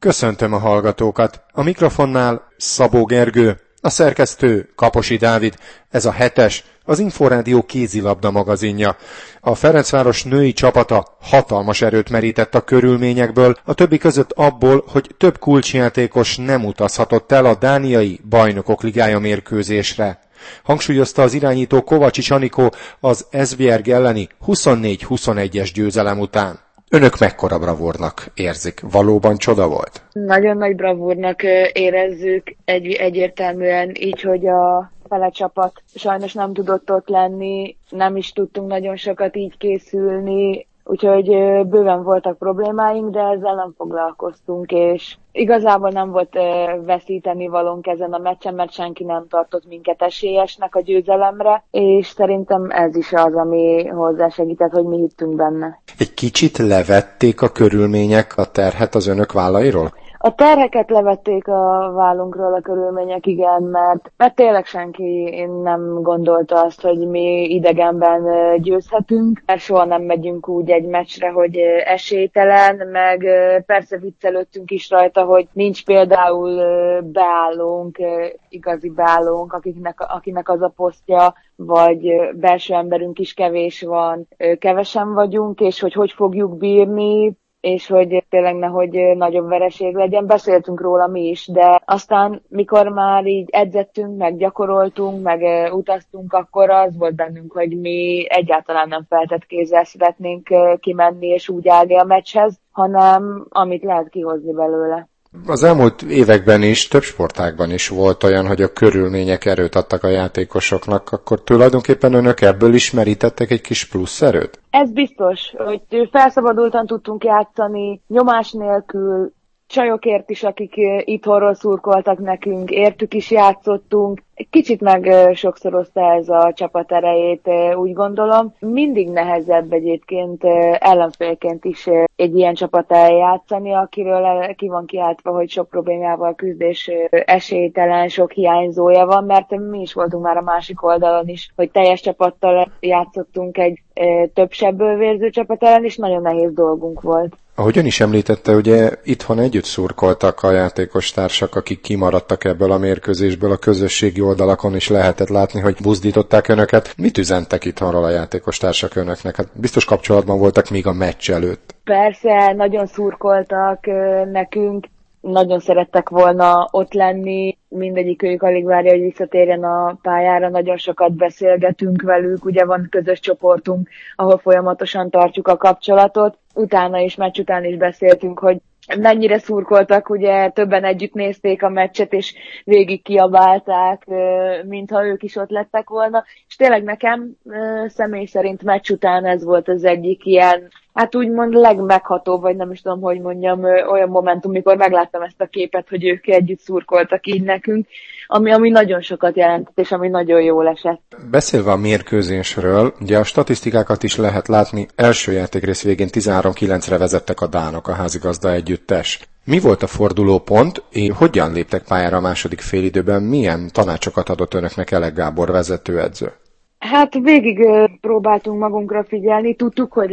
Köszöntöm a hallgatókat. A mikrofonnál Szabó Gergő, a szerkesztő Kaposi Dávid. Ez a 7-es, az Inforádió kézilabda magazinja. A Ferencváros női csapata hatalmas erőt merített a körülményekből, a többi között abból, hogy több kulcsjátékos nem utazhatott el a dániai Bajnokok Ligája mérkőzésre. Hangsúlyozta az irányító Kovacsics Anikó az Esbjerg elleni 24-21-es győzelem után. Önök mekkora bravúrnak érzik? Valóban csoda volt? Nagyon nagy bravúrnak érezzük egyértelműen, így, hogy a fele csapat sajnos nem tudott ott lenni, nem is tudtunk nagyon sokat így készülni, úgyhogy bőven voltak problémáink, de ezzel nem foglalkoztunk, és igazából nem volt veszíteni valónk ezen a meccsen, mert senki nem tartott minket esélyesnek a győzelemre, és szerintem ez is az, ami hozzásegített, hogy mi hittünk benne. Egy kicsit levették a körülmények a terhet az önök vállairól? A terheket levették a vállunkról a körülmények, igen, mert tényleg senki nem gondolta azt, hogy mi idegenben győzhetünk, mert soha nem megyünk úgy egy meccsre, hogy esélytelen, meg persze viccelődtünk is rajta, hogy nincs például beállónk, igazi beállónk, akinek az a posztja, vagy belső emberünk is kevés van, kevesen vagyunk, és hogy fogjuk bírni, és hogy tényleg nehogy nagyobb vereség legyen. Beszéltünk róla mi is, de aztán mikor már így edzettünk, meg gyakoroltunk, meg utaztunk, akkor az volt bennünk, hogy mi egyáltalán nem feltett kézzel szeretnénk kimenni és úgy állni a meccshez, hanem amit lehet kihozni belőle. Az elmúlt években is, több sportágban is volt olyan, hogy a körülmények erőt adtak a játékosoknak, akkor tulajdonképpen önök ebből is merítettek egy kis plusz erőt? Ez biztos, hogy felszabadultan tudtunk játszani, nyomás nélkül, csajokért is, akik itthonról szurkoltak nekünk, értük is játszottunk. Kicsit meg sokszorozta ez a csapat erejét, úgy gondolom. Mindig nehezebb egyébként ellenfélként is egy ilyen csapattal játszani, akiről ki van kiáltva, hogy sok problémával küzd és esélytelen, sok hiányzója van, mert mi is voltunk már a másik oldalon is, hogy teljes csapattal játszottunk egy több sebből vérző csapat ellen, és nagyon nehéz dolgunk volt. Ahogy ön is említette, ugye itthon együtt szurkoltak a játékostársak, akik kimaradtak ebből a mérkőzésből, a közösségi oldalakon is lehetett látni, hogy buzdították önöket. Mit üzentek itthonról a játékostársak önöknek? Hát biztos kapcsolatban voltak még a meccs előtt. Persze, nagyon szurkoltak nekünk, nagyon szerettek volna ott lenni, mindegyikőjük alig várja, hogy visszatérjen a pályára, nagyon sokat beszélgetünk velük, ugye van közös csoportunk, ahol folyamatosan tartjuk a kapcsolatot. Utána is, meccs után is beszéltünk, hogy mennyire szurkoltak, ugye többen együtt nézték a meccset, és végig kiabálták, mintha ők is ott lettek volna. És tényleg nekem személy szerint meccs után ez volt az egyik ilyen, hát úgymond legmeghatóbb, vagy nem is tudom, hogy mondjam, olyan momentum, mikor megláttam ezt a képet, hogy ők együtt szurkoltak így nekünk, ami nagyon sokat jelentett, és ami nagyon jól esett. Beszélve a mérkőzésről, ugye a statisztikákat is lehet látni, első játékrész végén 13-9-re vezettek a dánok, a házigazda együttes. Mi volt a fordulópont, és hogyan léptek pályára a második félidőben, milyen tanácsokat adott önöknek Elek Gábor vezetőedző? Hát végig próbáltunk magunkra figyelni, tudtuk, hogy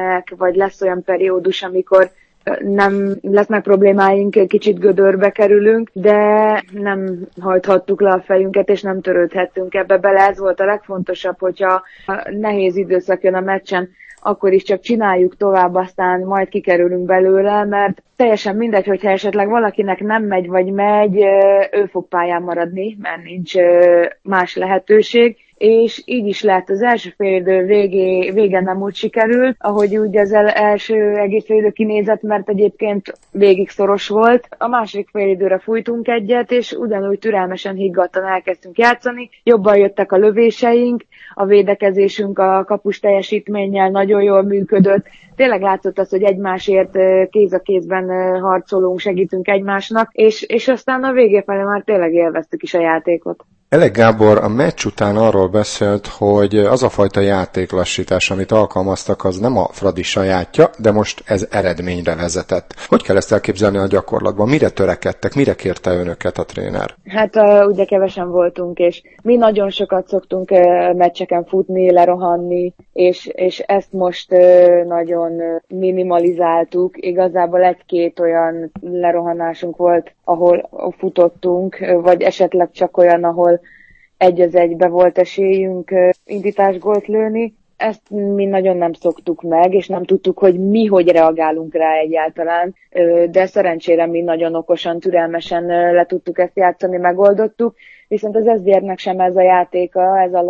lesz olyan periódus, amikor nem lesznek problémáink, kicsit gödörbe kerülünk, de nem hajthattuk le a fejünket, és nem törődhettünk ebbe bele. Ez volt a legfontosabb, hogyha nehéz időszak jön a meccsen, akkor is csak csináljuk tovább, aztán majd kikerülünk belőle, mert teljesen mindegy, hogyha esetleg valakinek nem megy, vagy megy, ő fog pályán maradni, mert nincs más lehetőség. És így is lett. Az első félidő vége nem úgy sikerült, ahogy úgy az első egész félidő kinézett, mert egyébként végig szoros volt. A második félidőre fújtunk egyet, és ugyanúgy türelmesen, higgadtan elkezdtünk játszani. Jobban jöttek a lövéseink, a védekezésünk a kapus teljesítménnyel nagyon jól működött. Tényleg látszott az, hogy egymásért kéz a kézben harcolunk, segítünk egymásnak, és aztán a végé felé már tényleg élveztük is a játékot. Elek Gábor a meccs után arról beszélt, hogy az a fajta játéklassítás, amit alkalmaztak, az nem a Fradi sajátja, de most ez eredményre vezetett. Hogy kell ezt elképzelni a gyakorlatban? Mire törekedtek? Mire kérte önöket a tréner? Hát ugye kevesen voltunk, és mi nagyon sokat szoktunk meccseken futni, lerohanni, és ezt most nagyon minimalizáltuk. Igazából egy-két olyan lerohanásunk volt, ahol futottunk, vagy esetleg csak olyan, ahol egy az egybe volt esélyünk indításgólt lőni. Ezt mi nagyon nem szoktuk meg, és nem tudtuk, hogy mi hogy reagálunk rá egyáltalán, de szerencsére mi nagyon okosan, türelmesen le tudtuk ezt játszani, megoldottuk, viszont az Eszbérnek sem ez a játéka, ez a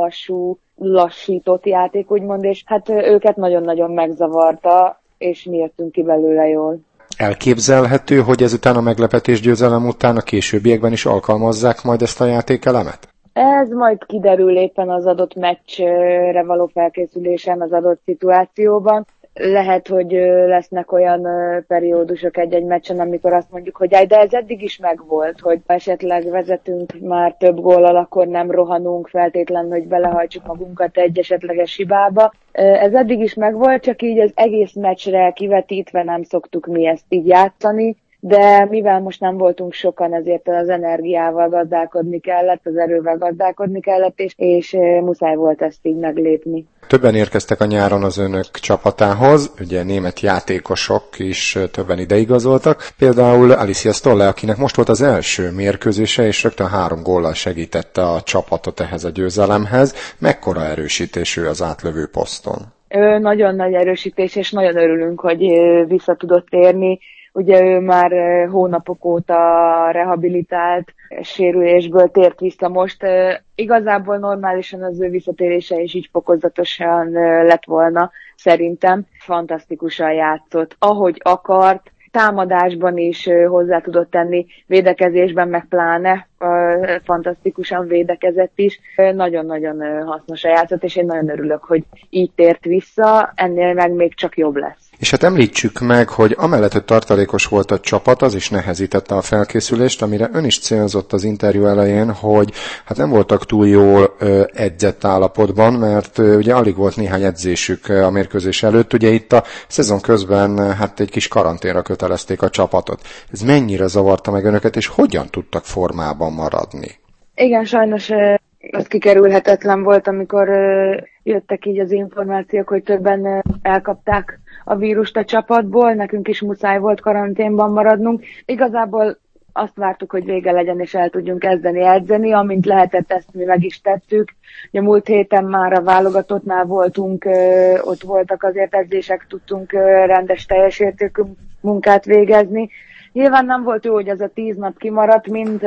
lassított játék, úgymond, és hát őket nagyon-nagyon megzavarta, és mi jöttünk ki belőle jól. Elképzelhető, hogy ezután a meglepetés győzelem után a későbbiekben is alkalmazzák majd ezt a játékelemet? Ez majd kiderül éppen az adott meccsre való felkészülésen, az adott szituációban. Lehet, hogy lesznek olyan periódusok egy-egy meccsen, amikor azt mondjuk, hogy de ez eddig is megvolt, hogy esetleg vezetünk már több góllal, akkor nem rohanunk feltétlenül, hogy belehajtsuk magunkat egy esetleges hibába. Ez eddig is megvolt, csak így az egész meccsre kivetítve nem szoktuk mi ezt így játszani. De mivel most nem voltunk sokan, ezért az energiával gazdálkodni kellett, az erővel gazdálkodni kellett, és muszáj volt ezt így meglépni. Többen érkeztek a nyáron az önök csapatához, ugye német játékosok is többen ideigazoltak, például Alicia Stolle, akinek most volt az első mérkőzése, és rögtön 3 góllal segítette a csapatot ehhez a győzelemhez. Mekkora erősítés ő az átlövő poszton? Nagyon nagy erősítés, és nagyon örülünk, hogy vissza tudott térni. Ugye ő már hónapok óta rehabilitált, sérülésből tért vissza most. Igazából normálisan az ő visszatérése is így fokozatosan lett volna, szerintem. Fantasztikusan játszott, ahogy akart, támadásban is hozzá tudott tenni, védekezésben meg pláne, fantasztikusan védekezett is. Nagyon-nagyon hasznosan játszott, és én nagyon örülök, hogy így tért vissza, ennél meg még csak jobb lesz. És hát említsük meg, hogy amellett, hogy tartalékos volt a csapat, az is nehezítette a felkészülést, amire ön is célzott az interjú elején, hogy hát nem voltak túl jól edzett állapotban, mert ugye alig volt néhány edzésük a mérkőzés előtt. Ugye itt a szezon közben hát egy kis karanténra kötelezték a csapatot. Ez mennyire zavarta meg önöket, és hogyan tudtak formában maradni? Igen, sajnos az kikerülhetetlen volt, amikor jöttek így az információk, hogy többen elkapták a vírust a csapatból, nekünk is muszáj volt karanténban maradnunk. Igazából azt vártuk, hogy vége legyen, és el tudjunk kezdeni edzeni, amint lehetett, ezt mi meg is tettük. A múlt héten már a válogatottnál voltunk, ott voltak azért edzések, tudtunk rendes, teljes értékű munkát végezni. Nyilván nem volt jó, hogy ez a 10 nap kimaradt, mind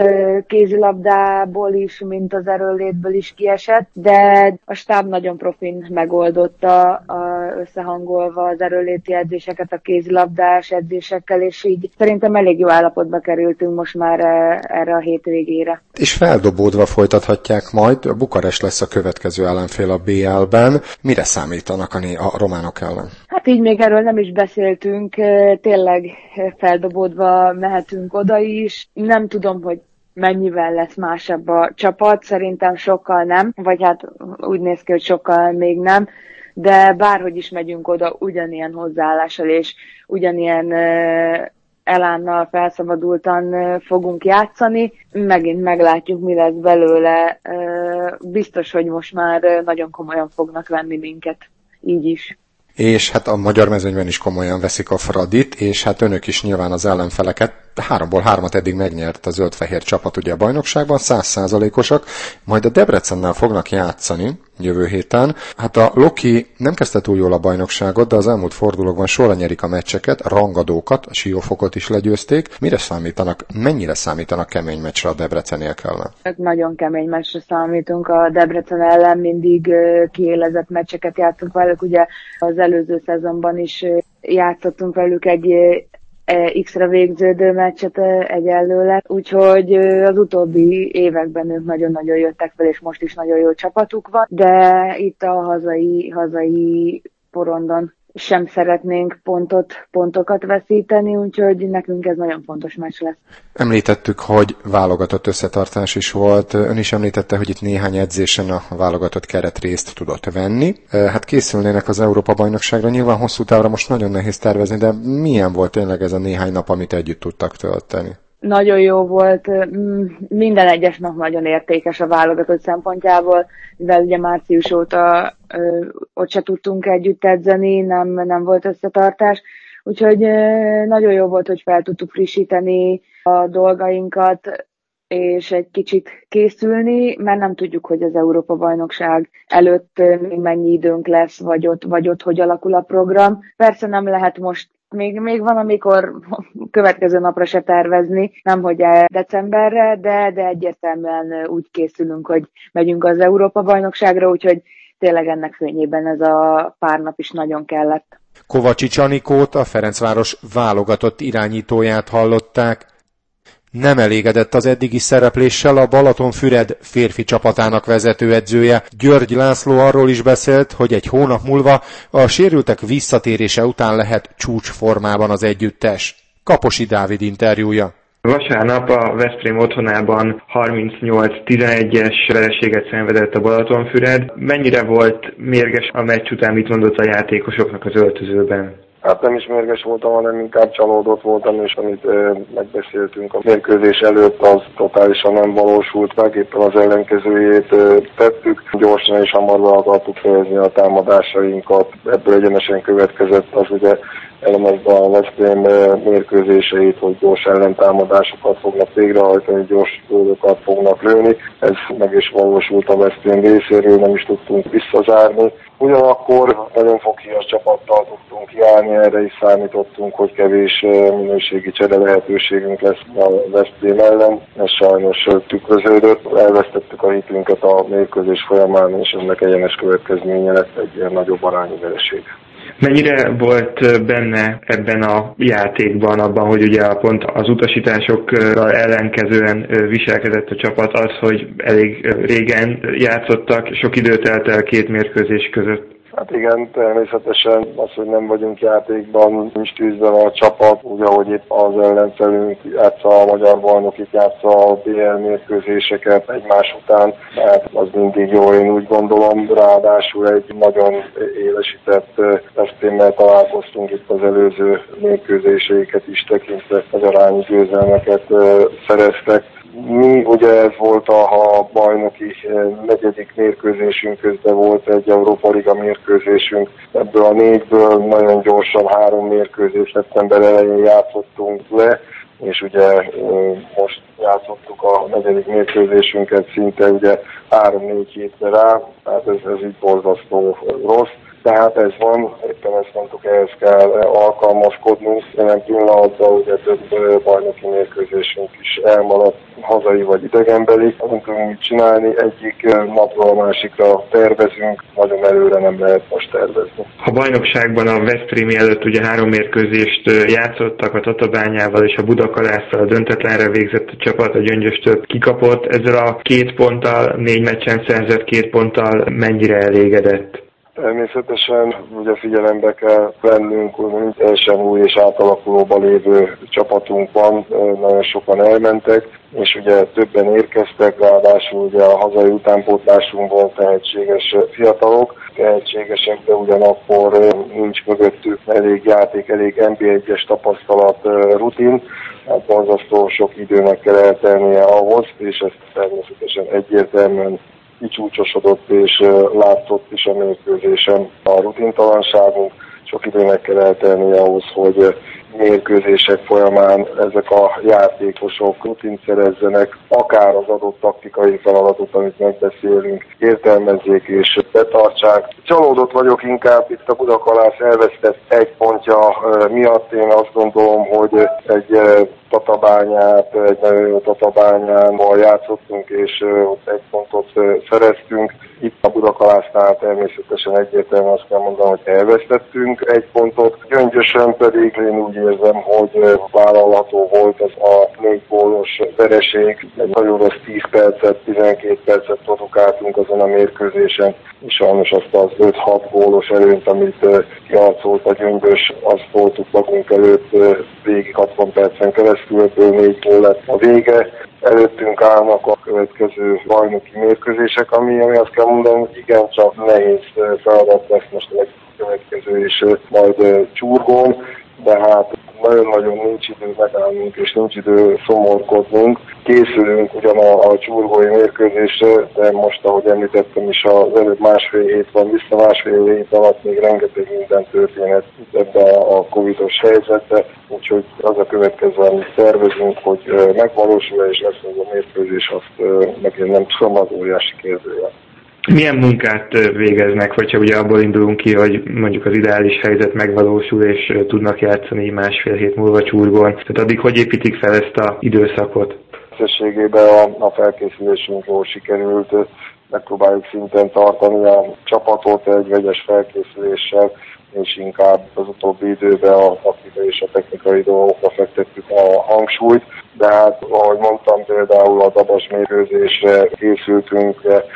kézilabdából is, mint az erőnlétből is kiesett, de a stáb nagyon profin megoldotta, összehangolva az erőnléti edzéseket a kézilabdás edzésekkel, és így szerintem elég jó állapotba kerültünk most már erre a hétvégére. És feldobódva folytathatják majd, a Bukarest lesz a következő ellenfél a BL-ben. Mire számítanak a románok ellen? Hát így még erről nem is beszéltünk, tényleg feldobódva mehetünk oda is. Nem tudom, hogy mennyivel lesz másabb a csapat, szerintem sokkal nem, vagy hát úgy néz ki, hogy sokkal még nem, de bárhogy is megyünk oda, ugyanilyen hozzáállással és ugyanilyen elánnal, felszabadultan fogunk játszani. Megint meglátjuk, mi lesz belőle. Biztos, hogy most már nagyon komolyan fognak venni minket, így is. És hát a magyar mezőnyben is komolyan veszik a Fradit, és hát önök is nyilván az ellenfeleket 3-ból 3-at eddig megnyert a zöld-fehér csapat ugye a bajnokságban, 100%-osak, majd a Debrecennel fognak játszani jövő héten. Hát a Loki nem kezdte túl jól a bajnokságot, de az elmúlt fordulókban sorra nyerik a meccseket, a rangadókat, a Siófokot is legyőzték. Mennyire számítanak kemény meccsre a Debreceniek ellen? Nagyon kemény meccsre számítunk a Debrecen ellen, mindig kiélezett meccseket játszunk velük, ugye az előző szezonban is játszottunk velük egy X-re végződő meccset egyelőre, úgyhogy az utóbbi években ők nagyon-nagyon jöttek fel, és most is nagyon jó csapatuk van, de itt a hazai porondon sem szeretnénk pontokat veszíteni, úgyhogy nekünk ez nagyon fontos meccs lesz. Említettük, hogy válogatott összetartás is volt. Ön is említette, hogy itt néhány edzésen a válogatott keret részt tudott venni. Hát készülnének az Európa-bajnokságra. Nyilván hosszú távra most nagyon nehéz tervezni, de milyen volt tényleg ez a néhány nap, amit együtt tudtak tölteni? Nagyon jó volt, minden egyes nap nagyon értékes a válogatott szempontjából, mivel ugye március óta ott se tudtunk együtt edzeni, nem volt összetartás, úgyhogy nagyon jó volt, hogy fel tudtuk frissíteni a dolgainkat, és egy kicsit készülni, mert nem tudjuk, hogy az Európa-bajnokság előtt még mennyi időnk lesz, vagy ott hogy alakul a program. Persze nem lehet most még van, amikor következő napra se tervezni, nemhogy decemberre, de egyértelműen úgy készülünk, hogy megyünk az Európa-bajnokságra, úgyhogy tényleg ennek fényében ez a pár nap is nagyon kellett. Kovacsics Anikót, a Ferencváros válogatott irányítóját hallották. Nem elégedett az eddigi szerepléssel a Balatonfüred férfi csapatának vezetőedzője. György László arról is beszélt, hogy egy hónap múlva a sérültek visszatérése után lehet csúcsformában az együttes. Kaposi Dávid interjúja. Vasárnap a Veszprém otthonában 38-11-es vereséget szenvedett a Balatonfüred. Mennyire volt mérges a meccs után, mit mondott a játékosoknak az öltözőben? Hát nem is mérges voltam, hanem inkább csalódott voltam, és amit megbeszéltünk a mérkőzés előtt, az totálisan nem valósult meg, éppen az ellenkezőjét tettük. Gyorsan és hamar be akartuk fejezni a támadásainkat, ebből egyenesen következett az ugye elemezve a Veszprém mérkőzéseit, hogy gyors ellentámadásokat fognak végrehajtani, gyors gólokat fognak lőni. Ez meg is valósult a Veszprém részéről, nem is tudtunk visszazárni. Ugyanakkor nagyon foghíjas csapattal tudtunk kiállni, erre is számítottunk, hogy kevés minőségi csere lehetőségünk lesz a Veszprém ellen. Ez sajnos tükröződött, elvesztettük a hitünket a mérkőzés folyamán, és ennek egyenes következménye lett egy ilyen nagyobb arányú vereség. Mennyire volt benne ebben a játékban, abban, hogy ugye pont az utasításokkal ellenkezően viselkedett a csapat, az, hogy elég régen játszottak, sok idő telt el két mérkőzés között? Hát igen, természetesen az, hogy nem vagyunk játékban, nincs tűzben a csapat, úgy ahogy itt az ellenfelünk játsza a magyar bajnokit, játsza a BL mérkőzéseket egymás után, tehát az mindig jó, én úgy gondolom, ráadásul egy nagyon élesített Veszprémmel találkoztunk itt az előző mérkőzéseiket is tekintve, az arányi győzelmeket szereztek. Mi ugye ez volt a bajnoki negyedik mérkőzésünk, közben volt egy Európa Liga mérkőzésünk. Ebből a négyből nagyon gyorsan 3 mérkőzés szeptember elején játszottunk le, és ugye most játszottuk a negyedik mérkőzésünket szinte ugye 3-4 hétre rá, tehát ez így borzasztó rossz. Tehát ez van, éppen ezt mondtuk, ehhez kell alkalmazkodnunk. Jelen pillanatban ugye több bajnoki mérkőzésünk is elmaradt, hazai vagy idegenbeli. Nem tudunk mit csinálni, egyik napról a másikra tervezünk, nagyon előre nem lehet most tervezni. A bajnokságban a Veszprémi előtt ugye 3 mérkőzést játszottak, a Tatabányával és a Budakalásszal, a döntetlenre végzett a csapat, a Gyöngyöstől kikapott. Ezzel a 2 ponttal, 4 meccsen szerzett 2 ponttal mennyire elégedett? Természetesen ugye figyelembe kell vennünk, hogy teljesen új és átalakulóban lévő csapatunk van, nagyon sokan elmentek, és ugye többen érkeztek, ráadásul ugye a hazai utánpótlásunkból tehetséges fiatalok, tehetségesek, de ugyanakkor nincs mögöttük elég játék, elég NB1-es tapasztalat, rutin, hát borzasztó sok időnek kell eltelnie ahhoz, és ez természetesen egyértelműen kicsúcsosodott és látszott is a mérkőzésen a rutintalanságunk. Sok időnek kell eltelnie ahhoz, hogy mérkőzések folyamán ezek a játékosok rutint szerezzenek, akár az adott taktikai feladatot, amit megbeszélünk, értelmezzék és betartsák. Csalódott vagyok inkább, itt a Budakalász elvesztett 1 pontja miatt. Én azt gondolom, hogy egy Tatabányát, egy nagyon jó Tatabányánval játszottunk, és ott 1 pontot szereztünk. Itt a Budakalásznál természetesen egyértelműen azt kell mondanom, hogy elvesztettünk 1 pontot. Gyöngyösön pedig én úgy érzem, hogy vállalható volt ez a 4 gólos vereség. Egy nagyon rossz 10 percet, 12 percet produkáltunk azon a mérkőzésen, és sajnos azt az 5-6 gólos előnyt, amit kiharcolt a Gyöngyös, azt voltuk magunk előtt végig 60 percen keresztül, ebből 4 gól lett a vége. Előttünk állnak a következő bajnoki mérkőzések, ami azt kell mondani, hogy igencsak nehéz feladat lesz most a következő is majd Csurgón, de hát nagyon-nagyon nincs idő megállnunk, és nincs idő szomorkodnunk. Készülünk ugyan a csurgói mérkőzésre, de most, ahogy említettem is, az előbb másfél hét van, vissza másfél hét alatt még rengeteg minden történet ebben a covidos helyzetben, úgyhogy az a következő, amit tervezünk, hogy megvalósul és lesz az a mérkőzés, azt megint nem tudom, az óriási kérdőjel. Milyen munkát végeznek, hogyha ugye abból indulunk ki, hogy mondjuk az ideális helyzet megvalósul, és tudnak játszani másfél hét múlva Csurgón? Tehát addig hogy építik fel ezt az időszakot? Összességében a felkészülésünk jól sikerült, megpróbáljuk szinten tartani a csapatot egy vegyes felkészüléssel, és inkább az utóbbi időben a taktikai és a technikai dolgokra fektettük a hangsúlyt, de hát, ahogy mondtam, például a Dabas mérkőzésre készültünk,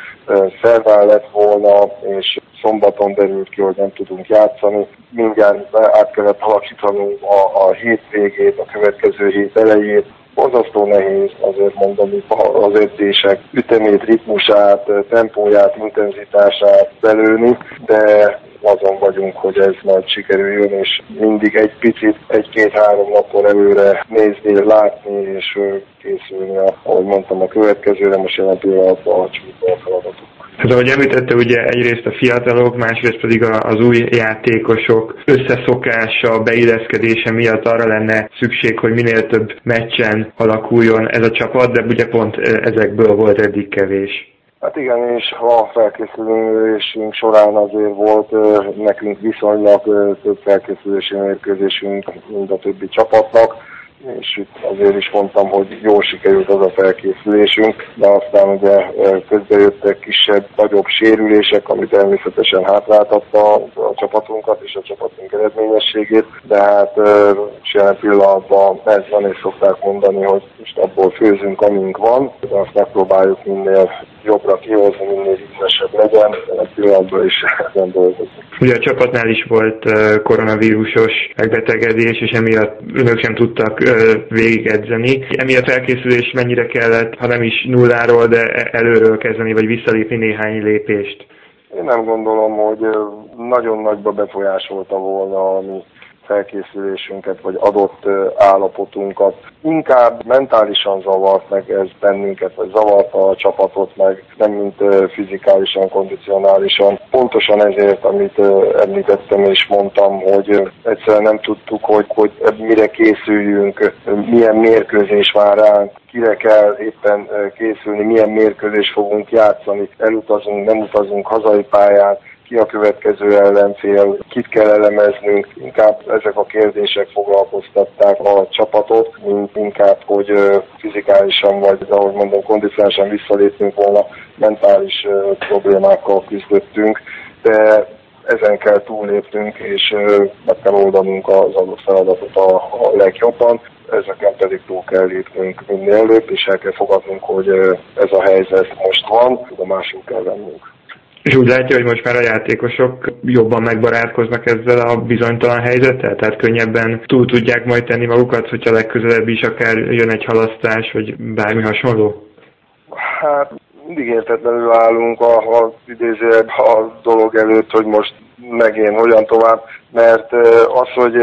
szerdán lett volna, és szombaton derült ki, hogy nem tudunk játszani. Mindjárt át kellett alakítanunk a hét végét, a következő hét elejét. Borzasztó nehéz azért mondani az edzések ütemét, ritmusát, tempóját, intenzitását belőni, de azon vagyunk, hogy ez majd sikerüljön, és mindig egy picit, 1-2-3 napon előre nézni, látni és készülni, ahogy mondtam, a következőre, most jelen pillanatban a csúszó feladatok. Hát ahogy említette, ugye egyrészt a fiatalok, másrészt pedig az új játékosok összeszokása, beilleszkedése miatt arra lenne szükség, hogy minél több meccsen alakuljon ez a csapat, de ugye pont ezekből volt eddig kevés. Hát igen, és a felkészülésünk során azért volt nekünk viszonylag több felkészülési mérkőzésünk, mint a többi csapatnak, és itt azért is mondtam, hogy jól sikerült az a felkészülésünk, de aztán ugye közbejöttek kisebb, nagyobb sérülések, ami természetesen hátráltatta a csapatunkat és a csapatunk eredményességét, de hát jelen pillanatban ez van, és szokták mondani, hogy most abból főzünk, amink van, de azt megpróbáljuk minél jobbra kihozni, minél ízesebb legyen, de a pillanatban is ezen dolgozik. Ugye a csapatnál is volt koronavírusos megbetegedés, és emiatt önök sem tudtak végigedzeni. Emiatt felkészülés mennyire kellett, ha nem is nulláról, de előről kezdeni, vagy visszalépni néhány lépést? Én nem gondolom, hogy nagyon nagyba befolyásolta volna a mi felkészülésünket, vagy adott állapotunkat. Inkább mentálisan zavart meg ez bennünket, vagy zavarta a csapatot meg, nem mint fizikálisan, kondicionálisan. Pontosan ezért, amit említettem és mondtam, hogy egyszerűen nem tudtuk, hogy mire készüljünk, milyen mérkőzés vár ránk, kire kell éppen készülni, milyen mérkőzést fogunk játszani, elutazunk, nem utazunk hazai pályán, ki a következő ellenfél, kit kell elemeznünk, inkább ezek a kérdések foglalkoztatták a csapatot, mint inkább, hogy fizikálisan vagy, ahogy mondom, kondicionálisan visszaléptünk volna, mentális problémákkal küzdöttünk, de ezen kell túllépnünk, és meg kell oldanunk az adott feladatot a legjobban, ezeken pedig túl kell lépnünk minél előbb, és el kell fogadnunk, hogy ez a helyzet most van, tudomásul kell vennünk. És úgy látja, hogy most már a játékosok jobban megbarátkoznak ezzel a bizonytalan helyzettel? Tehát könnyebben túl tudják majd tenni magukat, hogyha legközelebb is akár jön egy halasztás, vagy bármi hasonló? Hát mindig értetlenül állunk az idézőjebb a dolog előtt, hogy most megint hogyan tovább, mert az, hogy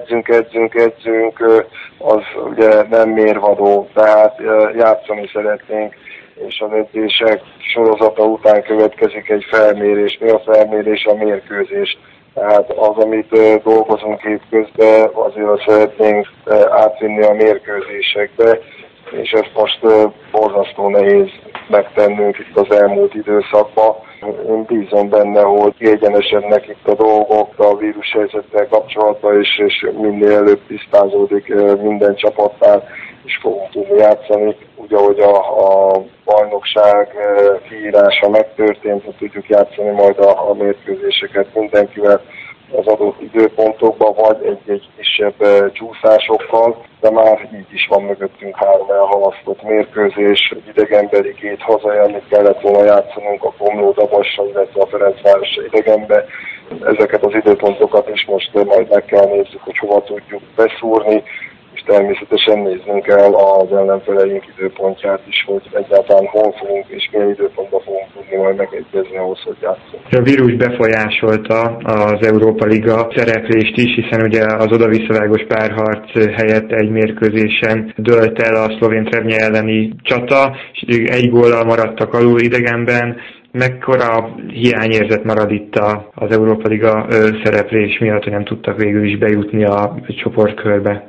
edzünk, az ugye nem mérvadó, tehát játszani szeretnénk, és az edzések sorozata után következik egy felmérés. Mi a felmérés? A mérkőzés. Tehát az, amit dolgozunk évközben, azért azt szeretnénk átvinni a mérkőzésekbe, és ezt most borzasztó nehéz megtennünk itt az elmúlt időszakban. Én bízom benne, hogy kiegyenesednek itt a dolgok a vírushelyzettel kapcsolatban, és minél előbb tisztázódik minden csapatnál, és fogunk tudni játszani. Úgy, ahogy a bajnokság kiírása megtörtént, hogy tudjuk játszani majd a mérkőzéseket mindenkivel, az adott időpontokban, vagy egy kisebb csúszásokkal, de már így is van mögöttünk 3 elhalasztott mérkőzés, egy idegenbeli 2 hazai, amit kellett volna játszanunk a Komló-Dabassa, illetve a Ferencváros idegenbe. Ezeket az időpontokat is most majd meg kell nézzük, hogy hova tudjuk beszúrni, és természetesen néznünk kell az ellenfeleink időpontját is, hogy egyáltalán hol fogunk és milyen időpontban fogunk tudni majd megegyezni ahhoz, hogy játszunk. A vírus befolyásolta az Európa Liga szereplést is, hiszen ugye az oda-visszavágós párharc helyett egy mérkőzésen dőlt el a szlovén Trebnye elleni csata, és 1 góllal maradtak alul idegenben. Mekkora hiányérzet marad itt az Európa Liga szereplés miatt, hogy nem tudtak végül is bejutni a csoportkörbe?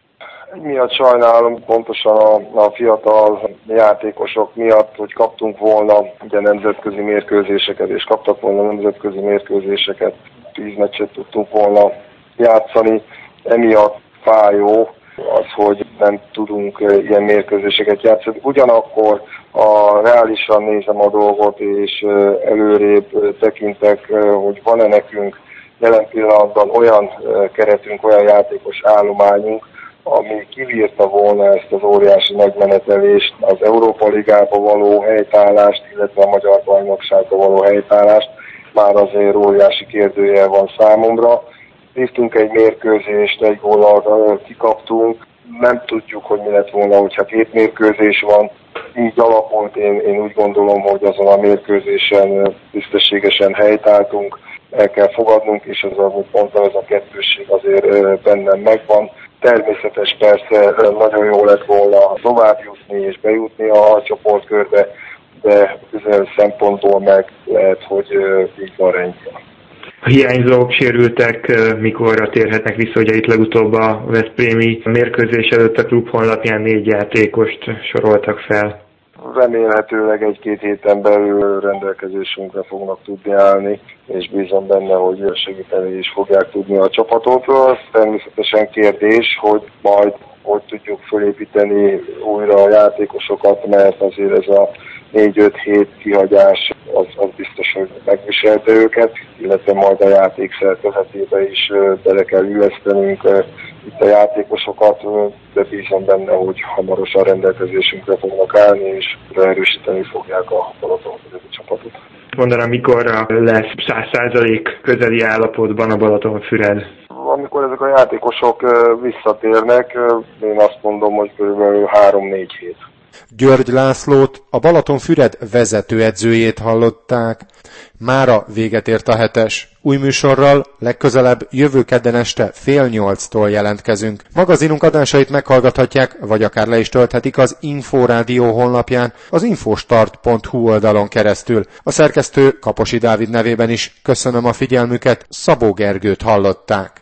Miatt sajnálom pontosan a fiatal játékosok miatt, hogy kaptunk volna ugye nemzetközi mérkőzéseket, és kaptak volna nemzetközi mérkőzéseket, 10 meccset tudtunk volna játszani. Emiatt fájó az, hogy nem tudunk ilyen mérkőzéseket játszani. Ugyanakkor reálisan nézem a dolgot, és előrébb tekintek, hogy van-e nekünk jelen pillanatban olyan keretünk, olyan játékos állományunk, ami kibírta volna ezt az óriási nagymenetelést, az Európa Ligába való helytállást, illetve a Magyar Bajnokságba való helytállást, már azért óriási kérdőjel van számomra. Hívtunk egy mérkőzést, 1 góllal kikaptunk, nem tudjuk, hogy mi lett volna, hogyha 2 mérkőzés van. Így alakult, én úgy gondolom, hogy azon a mérkőzésen tisztességesen helytáltunk, el kell fogadnunk, és ez a ponttal ez a kettősség azért bennem megvan. Természetes persze nagyon jó lett volna tovább jutni és bejutni a csoportkörbe, de bizonyos szempontból meg lehet, hogy így van rendjén. A hiányzók, sérültek, mikorra térhetnek vissza, ugye itt legutóbb a veszprémi mérkőzés előtt a klub honlapján 4 játékost soroltak fel. Remélhetőleg 1-2 héten belül rendelkezésünkre fognak tudni állni, és bízom benne, hogy segíteni is fogják tudni a csapatot. Az természetesen kérdés, hogy majd hogy tudjuk felépíteni újra a játékosokat, mert azért ez a 4-5 hét kihagyás az biztos, hogy megviselte őket, illetve majd a játék szerkezetébe is bele kell illesztenünk itt a játékosokat, de bízom benne, hogy hamarosan rendelkezésünkre fognak állni, és erősíteni fogják a Balatonfüredi csapatot. Mondanám, mikorra lesz 100% közeli állapotban a Balatonfüred? Amikor ezek a játékosok visszatérnek, én azt mondom, hogy kb. 3-4 hét. György Lászlót, a Balatonfüred vezetőedzőjét hallották. Mára véget ért a 7-es. Új műsorral legközelebb jövő kedden este 7:30-tól jelentkezünk. Magazinunk adásait meghallgathatják, vagy akár le is tölthetik az Inforádió honlapján, az infostart.hu oldalon keresztül. A szerkesztő Kaposi Dávid nevében is köszönöm a figyelmüket, Szabó Gergőt hallották.